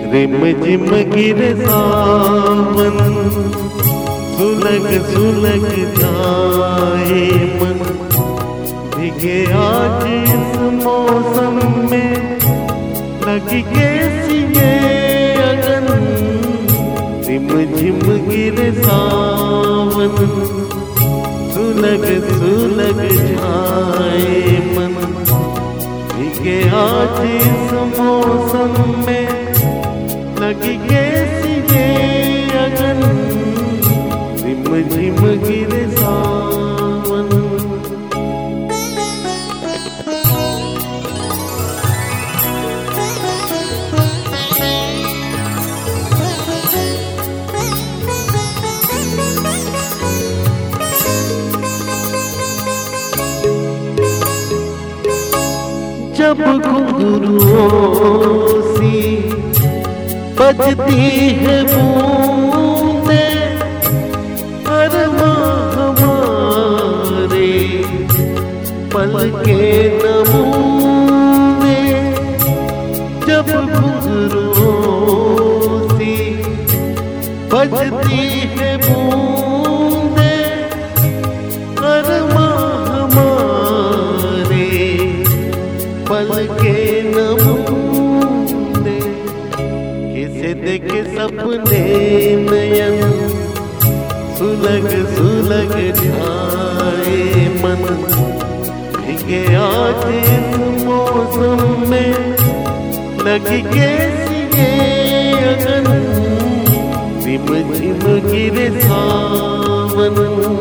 Rim झिम गिरे सावन, सुलग सुलग जाए मन, भीगे आज इस मौसम में लगी कैसी ये अगन। रिम झिम गिरे सावन, सुलग सुलग जाए मन, भीगे आज इस मौसम में लगी कैसी ये अगन। रिम झिम गिरे सावन। जब घुंघरुओं सी बजती है बूंदें, अरमां हमारे पलके नमूने। जब घुंघरुओं सी बजती है बूंदें, अरमां हमारे पलके नमूने। किसे देखे सपने नयन, सुलग सुलग जाए मन, भीगे आज इस मौसम में लगी कैसी ये अगन। रिम झिम गिरे सावन।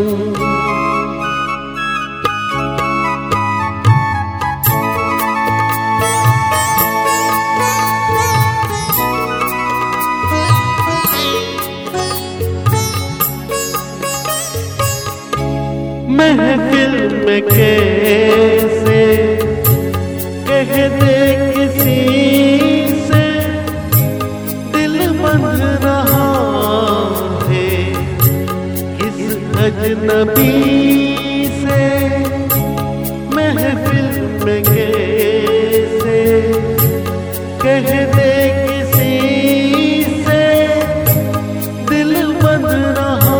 महफिल में कैसे कह दे किसी से, दिल बंध रहा है किस अजनबी से। महफिल में कैसे कह दे किसी से, दिल बंध रहा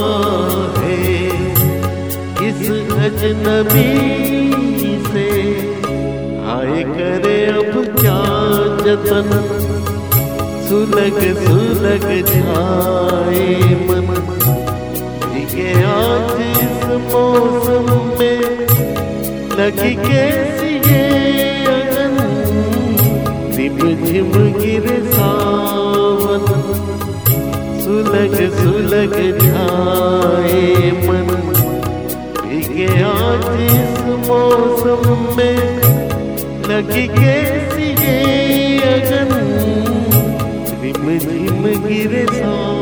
इस अजनबी से। आए करे अब क्या जतन, सुलग सुलग जाए मन, भीगे आज इस मौसम में लगी कैसी ये अगन। रिम झिम गिरे सावन, सुलग सुलग जाए मन, भीगे आज इस मौसम में लगी कैसी ये अगन। रिम झिम गिरे सावन।